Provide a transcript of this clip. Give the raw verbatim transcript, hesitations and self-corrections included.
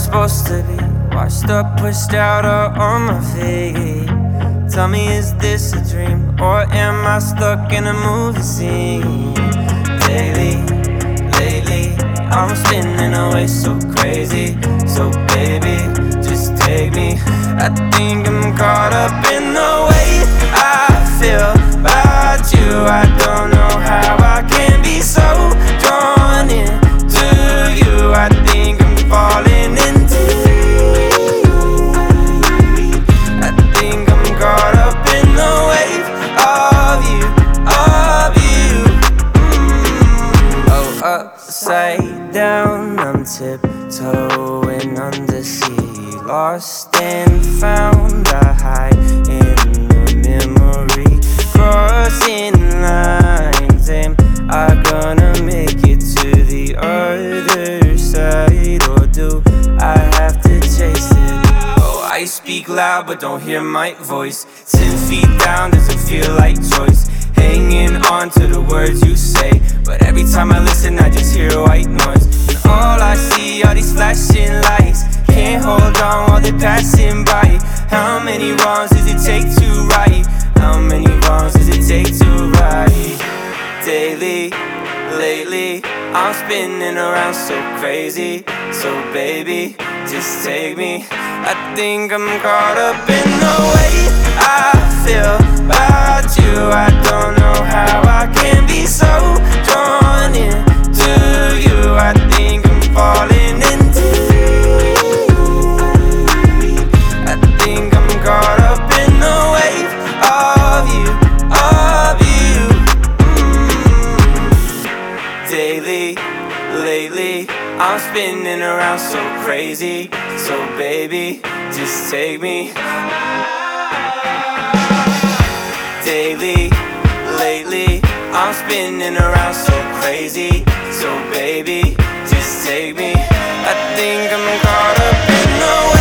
supposed to be? Washed up, pushed out, or on my feet? Tell me, is this a dream, or am I stuck in a movie scene? Daily, lately, I'm spinning away so crazy. So baby, just take me. I think I'm caught up in the way I feel about you. I don't know how I can be so drawn in to you. I think I'm falling in deep. I think I'm caught up in the wave of you, of you. mm. Oh, upside down, I'm tiptoeing undersea. Lost and found, I hide in the memory. Crossing lines, am I gonna make it to the other side, or do I have to chase it? Oh, I speak loud but don't hear my voice. Ten feet down, doesn't feel like choice. Hanging on to the words you say, but every time I listen I just hear white noise. And all I see are these flashing lights. Can't hold on while they're passing by. How many wrongs does it take to right? How many wrongs does it take to right? Daily, lately, I'm spinning around so crazy. So baby, just take me. I think I'm caught up in the way I feel about you. I don't know how I can be so drawn in to you. I think I'm falling in deep. I think I'm caught up in the wave of you, of you. mm. Daily, lately, I'm spinning around so crazy. So baby, just take me. Daily, lately, I'm spinning around so crazy. So baby, just take me. I think I'm caught up in the way